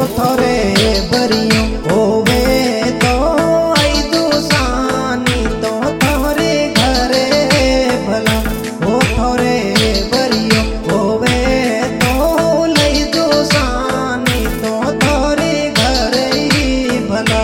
थोरे बरियो होवे तो आई दुसानी तो थोरे घरे भला ओ थोरे बरियो होवे तो लई दुसानी तो थोरे घरे भला।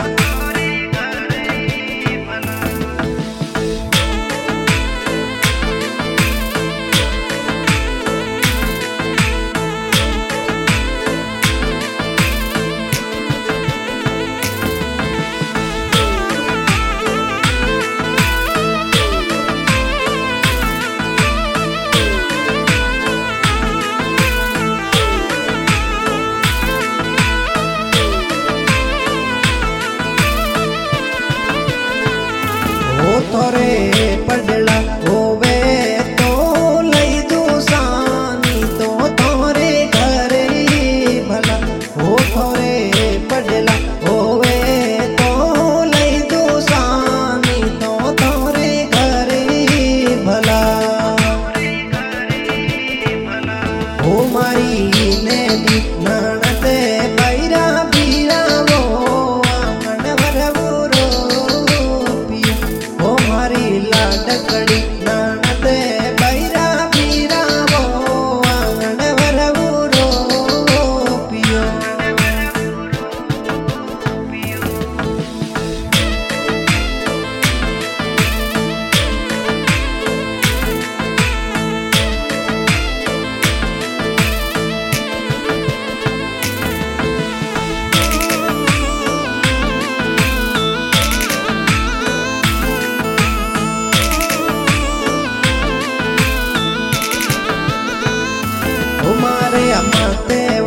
थोरे पडला होवे तो लई दुसानी तो थोरे घरे भला ओ थोरे पडला होवे तो लई दुसानी तो थोरे घरे भला। ओ मारी ने दी नणते बैरा बीरा वो आंगण भरवो पियो ओ मारी लाडकड़ी नणते बैरा बीरा वो आंगण भरवो पियो। मारे अमते